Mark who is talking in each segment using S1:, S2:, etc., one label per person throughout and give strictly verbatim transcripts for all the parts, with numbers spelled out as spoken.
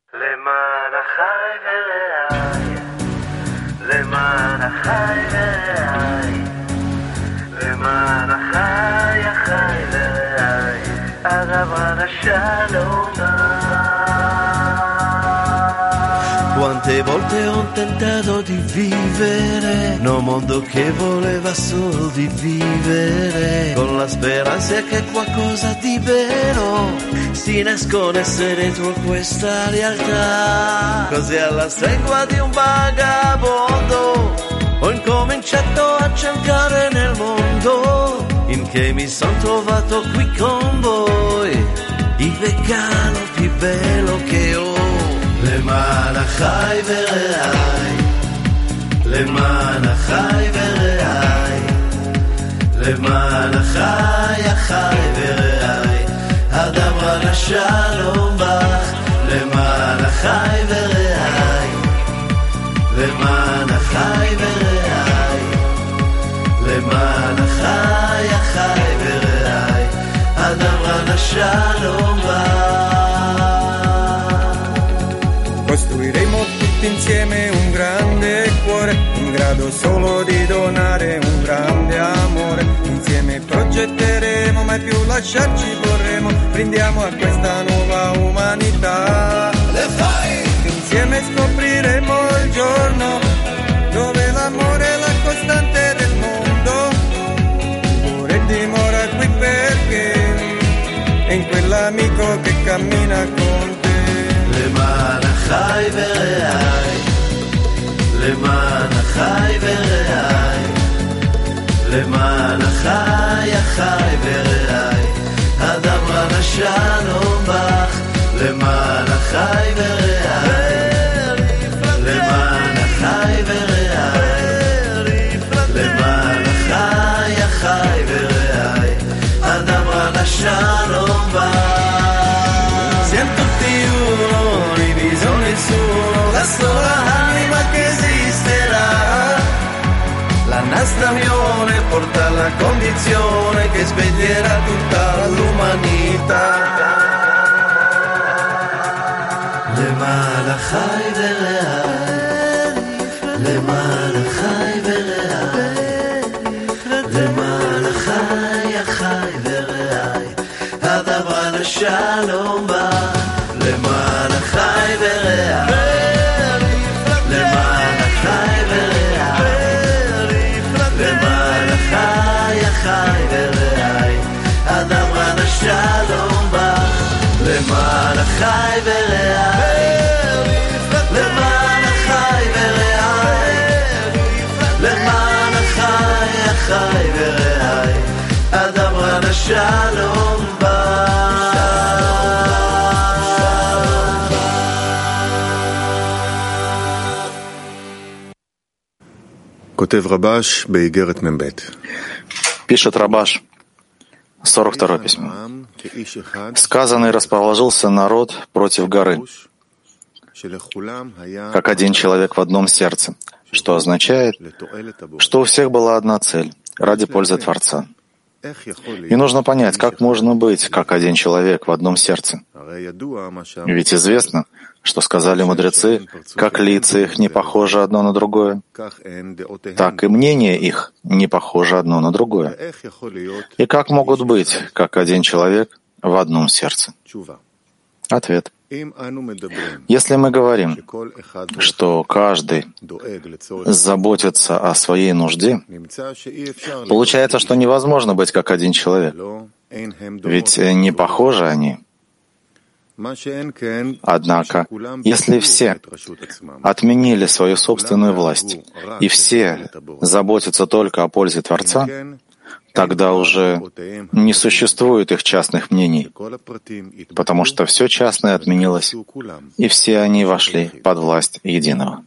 S1: למען החי ורעי, למען החי ורעי, למען החי החי ורעי, הרב השלום. Quante volte ho tentato di vivere in un mondo che voleva solo di vivere, con la speranza che qualcosa di vero si nascondesse dentro questa realtà. Così alla stregua di un vagabondo ho incominciato a cercare nel mondo, in che mi son trovato qui con voi, il regalo più bello che ho. למען החי ורעי, למען החי ורעי, למען החי החי ורעי, הדבר השלום בך. למען החי ורעי, למען החי ורעי, למען החי החי ורעי, הדבר השלום בך.
S2: Costruiremo tutti insieme un grande cuore, in grado solo di donare un grande amore. Insieme progetteremo, mai più lasciarci vorremmo. Brindiamo a questa nuova umanità. Insieme scopriremo il giorno dove l'amore è la costante del mondo. Il cuore dimora qui perché è in quell'amico che cammina con te.
S1: למען החי ורעי, למען החי ורעי, למען החי החי ורעי, הדבר השלום בך. למען החי ורעי, למען החי ורעי, למען החי החי ורעי, הדבר השלום בך. La sola anima che esisterà, la nostra unione porta alla condizione che sveglierà tutta l'umanità. למען החי ורעי, למען החי ורעי, למען החי החי ורעי, הדבר השלום בא. למען החי ורעי, למען החי ורעי, למען החי החי ורעי, הדבר השלום בא. למען החי ורעי, למען החי ורעי, למען החי החי ורעי, הדבר השלום בא.
S3: כותב רבש באיגרת מ"ב.
S4: Пишет Рабаш, сорок второе письмо. Сказано, и расположился народ против горы, как один человек в одном сердце, что означает, что у всех была одна цель — ради пользы Творца. И нужно понять, как можно быть, как один человек в одном сердце. Ведь известно, что сказали мудрецы, как лица их не похожи одно на другое, так и мнение их не похоже одно на другое. И как могут быть, как один человек в одном сердце? Ответ. Если мы говорим, что каждый заботится о своей нужде, получается, что невозможно быть как один человек, ведь не похожи они. Однако, если все отменили свою собственную власть и все заботятся только о пользе Творца, тогда уже не существует их частных мнений, потому что все частное отменилось, и все они вошли под власть единого.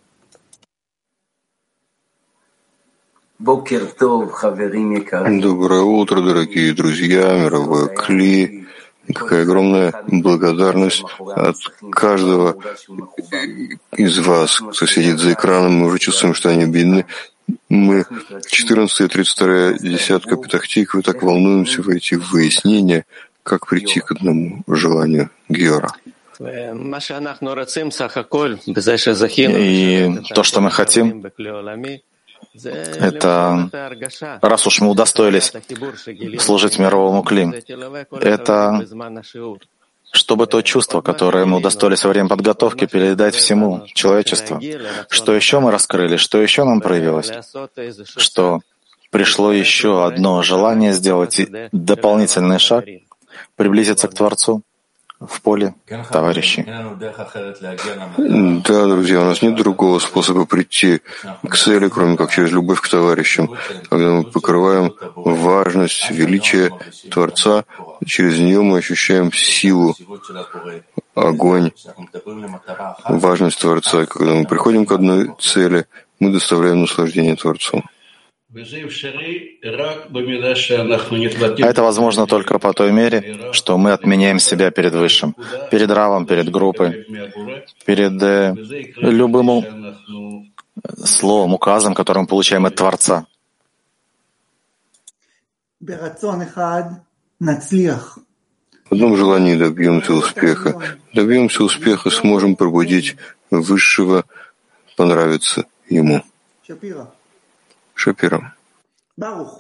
S3: Доброе утро, дорогие друзья, мировое Кли. И какая огромная благодарность от каждого из вас, кто сидит за экраном. Мы уже чувствуем, что они бедны. Мы четырнадцатая и тридцать вторая десятка Петах-Тиквы так волнуемся войти в выяснение, как прийти к одному желанию Геора.
S4: И то, что мы хотим, это, раз уж мы удостоились служить мировому кли, это чтобы то чувство, которое мы удостоились во время подготовки, передать всему человечеству. Что еще мы раскрыли, что еще нам проявилось, что пришло еще одно желание сделать дополнительный шаг, приблизиться к Творцу в поле товарищей.
S3: Да, друзья, у нас нет другого способа прийти к цели, кроме как через любовь к товарищам, когда мы покрываем важность, величие Творца, через нее мы ощущаем силу, огонь, важность Творца. Когда мы приходим к одной цели, мы доставляем наслаждение Творцу.
S4: А это возможно только по той мере, что мы отменяем себя перед Высшим, перед Равом, перед группой, перед э, любым словом, указом, который мы получаем от Творца.
S3: В одном желании добьемся успеха. Добьемся успеха, сможем пробудить Высшего, понравиться Ему. Шапира. Барух.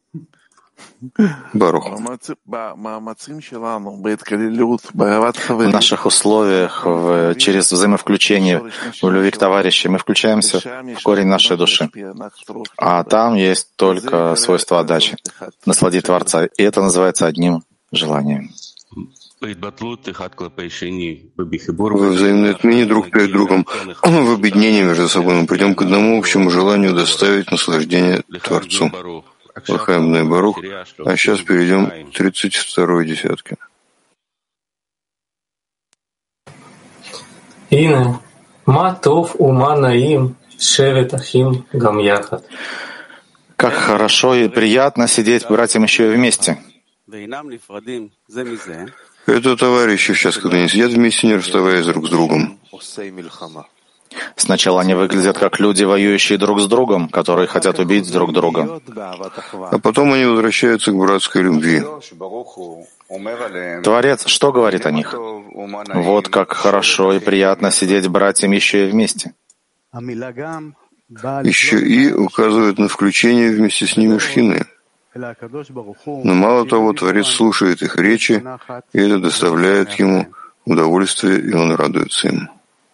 S4: В наших условиях, в, через взаимовключение в любви к товарищам, мы включаемся в корень нашей души. А там есть только свойство отдачи, насладить Творца. И это называется одним желанием.
S3: Во взаимной отмене друг перед другом, в объединении между собой мы придем к одному общему желанию доставить наслаждение Творцу. Лахаем Барух. А сейчас перейдем к тридцать второй десятке.
S4: Как хорошо и приятно сидеть братьям еще и вместе.
S3: Это товарищи сейчас, когда они сидят вместе, не расставаясь друг с другом.
S4: Сначала они выглядят как люди, воюющие друг с другом, которые хотят убить друг друга.
S3: А потом они возвращаются к братской любви.
S4: Творец что говорит о них? Вот как хорошо и приятно сидеть братьям еще и вместе.
S3: Еще и указывает на включение вместе с ними Шхины. Но мало того, Творец слушает их речи, и это доставляет ему удовольствие, и он радуется им.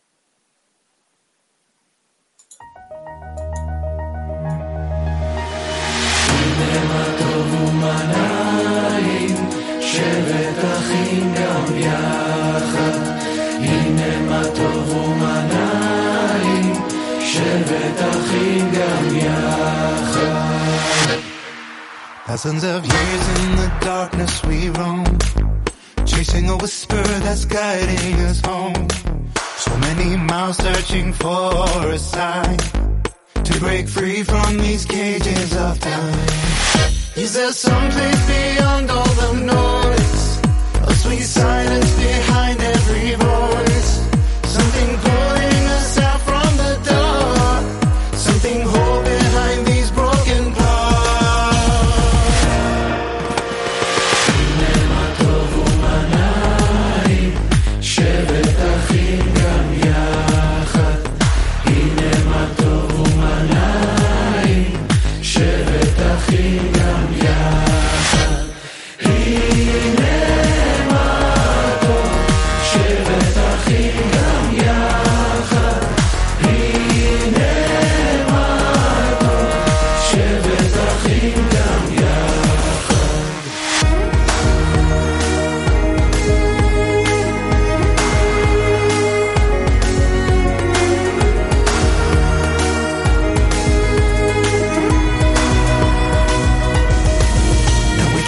S5: Thousands of years in the darkness we roam, chasing a whisper that's guiding us home. So many miles searching for a sign to break free from these cages of time. Is there some place beyond all the noise, a sweet silence behind every voice? Something pulling us out from the dark, something whole behind these broken clouds.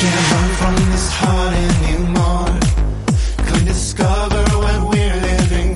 S5: From this heart anymore, could discover what we're living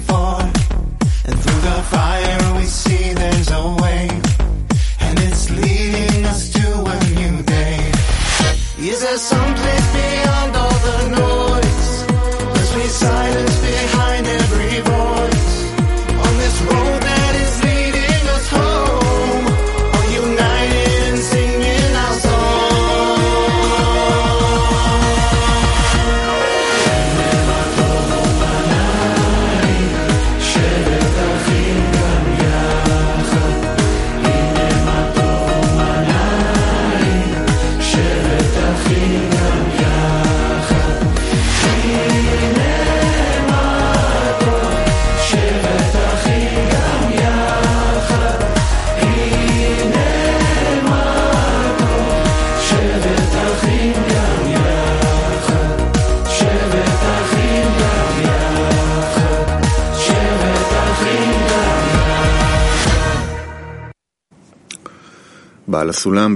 S2: Ба'аль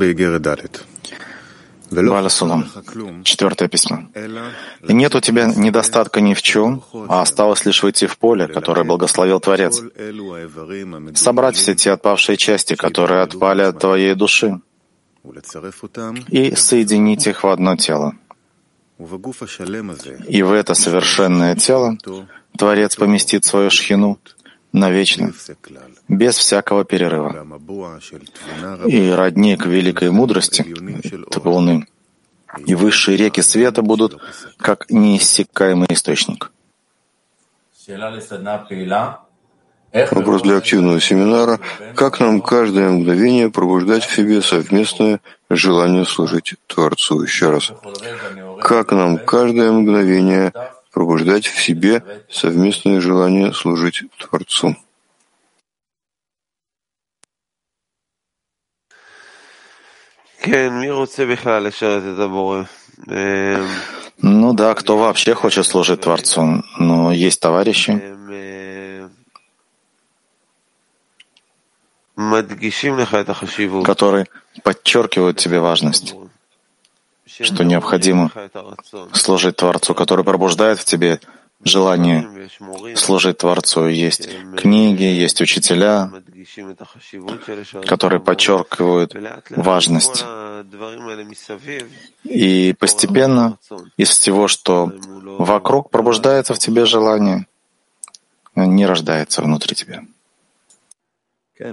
S4: Сулам. Четвертое письмо. «И нет у тебя недостатка ни в чем, а осталось лишь выйти в поле, которое благословил Творец, собрать все те отпавшие части, которые отпали от твоей души, и соединить их в одно тело. И в это совершенное тело Творец поместит свою шхину навечно, без всякого перерыва. И родник великой мудрости, Луны, и высшие реки света будут как неиссякаемый источник».
S3: Вопрос для активного семинара. Как нам каждое мгновение пробуждать в себе совместное желание служить Творцу? Еще раз. Как нам каждое мгновение пробуждать в себе совместное желание служить Творцу?
S4: Ну да, кто вообще хочет служить Творцу? Но есть товарищи, которые подчеркивают тебе важность, что необходимо служить Творцу, который пробуждает в тебе желание служить Творцу. Есть книги, есть учителя, которые подчеркивают важность. И постепенно из всего, что вокруг, пробуждается в тебе желание, не рождается внутри тебя.
S3: Да,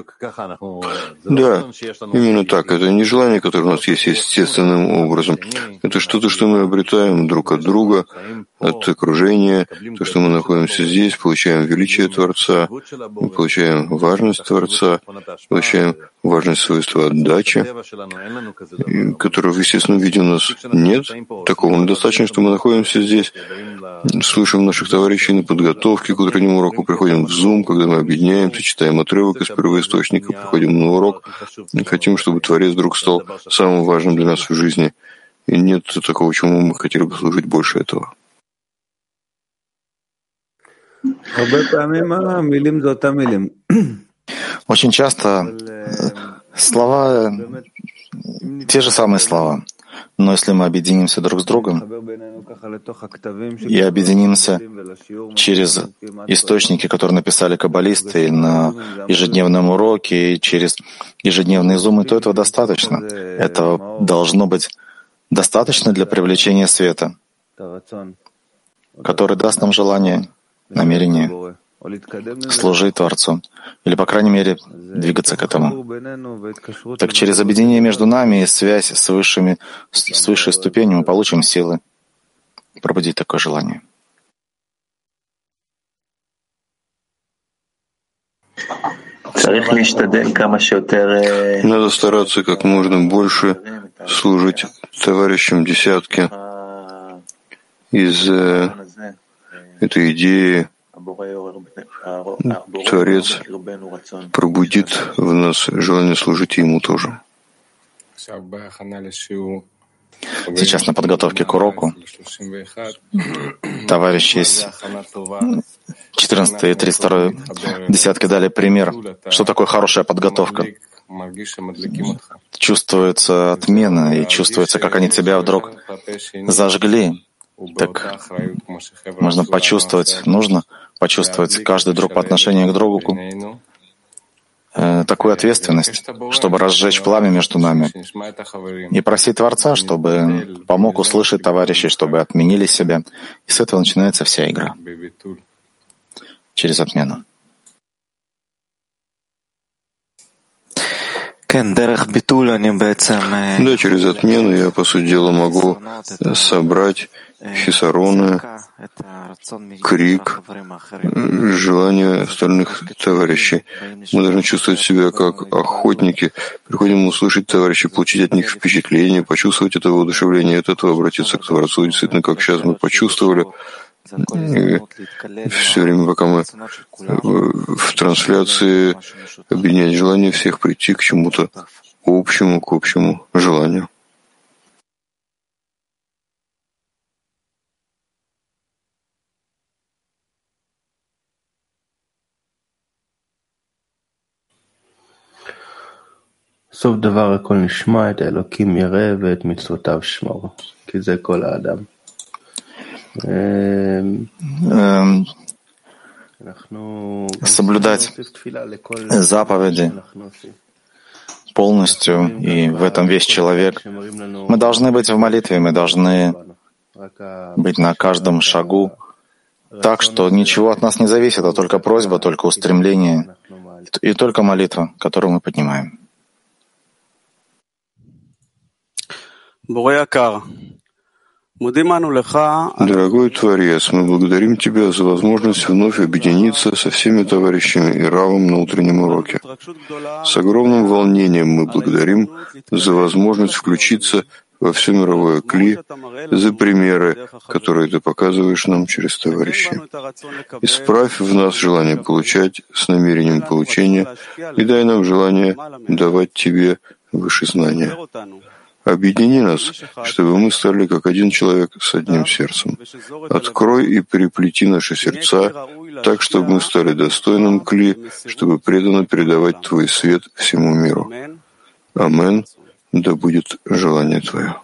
S3: именно так. Это не желание, которое у нас есть естественным образом. Это что-то, что мы обретаем друг от друга, от окружения. То, что мы находимся здесь, получаем величие Творца, мы получаем важность Творца, получаем важность свойства отдачи, которого в естественном виде у нас нет. Такого недостаточно, что мы находимся здесь, слышим наших товарищей на подготовке к утреннему уроку, приходим в Zoom, когда мы объединяемся, читаем отрывок из первоисточника, приходим на урок, и хотим, чтобы Творец вдруг стал самым важным для нас в жизни. И нет такого, чему мы хотели бы служить больше этого.
S4: Очень часто слова — те же самые слова. Но если мы объединимся друг с другом и объединимся через источники, которые написали каббалисты на ежедневном уроке, и через ежедневные зумы, то этого достаточно. Этого должно быть достаточно для привлечения света, который даст нам желание, намерение служить Творцу, или, по крайней мере, двигаться к этому. Так через объединение между нами и связь с, высшими, с высшей ступенью мы получим силы пробудить такое желание.
S3: Надо стараться как можно больше служить товарищам десятки из этой идеи. Творец пробудит в нас желание служить Ему тоже.
S4: Сейчас на подготовке к уроку товарищи из четырнадцатой и тридцать второй десятки дали пример, что такое хорошая подготовка. Чувствуется отмена, и чувствуется, как они тебя вдруг зажгли. Так можно почувствовать, нужно почувствовать каждый друг по отношению к другу э, такую ответственность, чтобы разжечь пламя между нами, и просить Творца, чтобы помог услышать товарищей, чтобы отменили себя. И с этого начинается вся игра. Через отмену.
S3: Да, через отмену я, по сути дела, могу собрать хисароны, крик, желание остальных товарищей. Мы должны чувствовать себя как охотники. Приходим услышать товарищей, получить от них впечатление, почувствовать это воодушевление, от этого обратиться к Творцу. Действительно, как сейчас мы почувствовали, и все время, пока мы в трансляции, объединять желание всех прийти к чему-то общему, к общему желанию.
S6: סוף דבר הכל נשמע, את האלוקים ירא ואת מצוותיו שמור, כי זה כל האדם.
S4: Соблюдать заповеди полностью, и в этом весь человек. Мы должны быть в молитве, мы должны быть на каждом шагу, так что ничего от нас не зависит, а только просьба, только устремление и только молитва, которую мы поднимаем.
S3: Дорогой Творец, мы благодарим Тебя за возможность вновь объединиться со всеми товарищами и равом на утреннем уроке. С огромным волнением мы благодарим за возможность включиться во все мировое кли, за примеры, которые Ты показываешь нам через товарищей. Исправь в нас желание получать с намерением получения и дай нам желание давать Тебе выше знания. Объедини нас, чтобы мы стали как один человек с одним сердцем. Открой и переплети наши сердца так, чтобы мы стали достойным кли, чтобы преданно передавать Твой свет всему миру. Амен. Да будет желание Твое.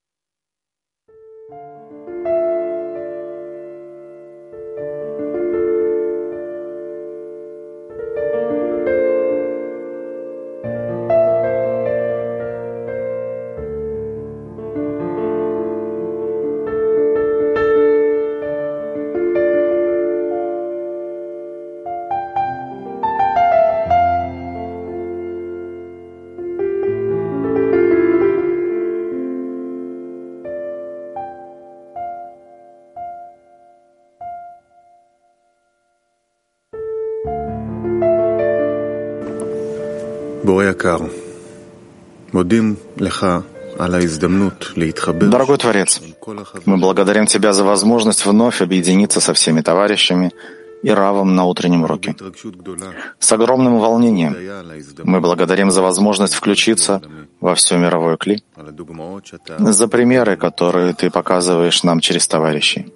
S4: Дорогой Творец, мы благодарим Тебя за возможность вновь объединиться со всеми товарищами и равом на утреннем уроке. С огромным волнением мы благодарим за возможность включиться во все мировое кли, за примеры, которые Ты показываешь нам через товарищей.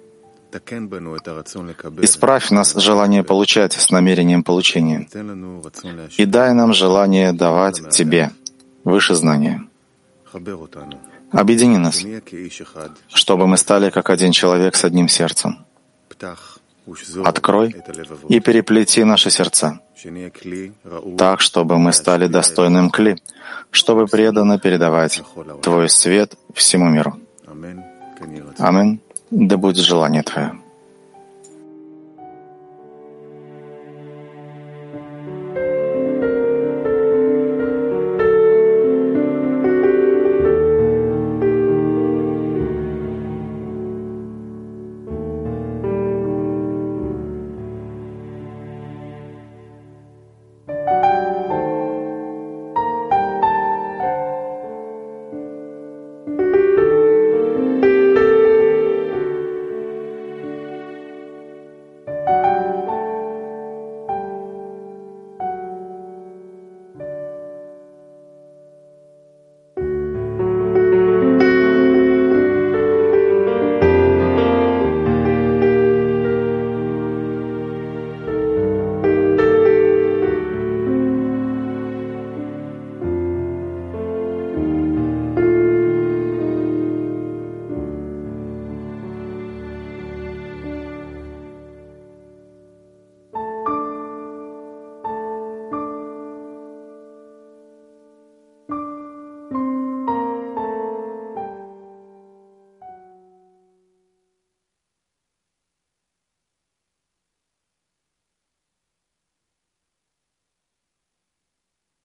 S4: Исправь в нас желание получать с намерением получения и дай нам желание давать Тебе выше знания. Объедини нас, чтобы мы стали как один человек с одним сердцем. Открой и переплети наши сердца так, чтобы мы стали достойным кли, чтобы преданно передавать Твой свет всему миру. Аминь. Да будет желание Твое.